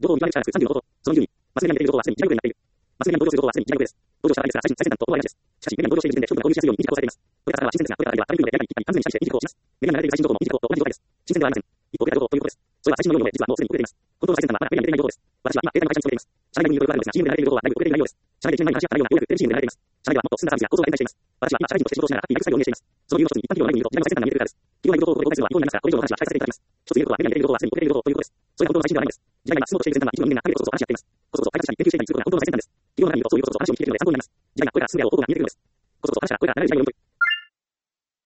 情報を見極める力が36その2に、マスメディアに出ている情報はすでに記録になっている。マスメディアに登場する情報はすでに記録です。登場した場合ですが、最先端と思われないです。しかし、メディアに登場している時点で商品が購入しやすいように短くされています。これからは新鮮ですが、これから先は悪い部分でやりに完全に対して認識をします。メディアに流れている最新情報も認識と同じ状態です。新鮮ではありません。一方、データ情報ということです。それは最新のように実はもうすでに遅れています。本当の最先端はまだメディアに出ていない情報です。私は今、データの会社に勤めています。社内部にいろいろあるのですが、新聞で流れている情報はだいぶ遅れていないようです。社内で1年前に話し合った内容がようやくテレビ CM で流れています。社内ではもっと進んだサービスや構造が展開しています。私は今、社会人として仕事をしながら、日々作業を運営しています。その理由の一つに、一般企業の内部にいると、時代の最先端が見えるからです。企業内部情報を公開するのは違法になりますが、これ以上の話は控えさせていただきます。一つ言えることは、メディアに出ている情報はすでに遅れている情報ということです。そういうことを最新ではないんです。時代が今進もうとしている先端は一部の人間が影を落とすことを話し合っています。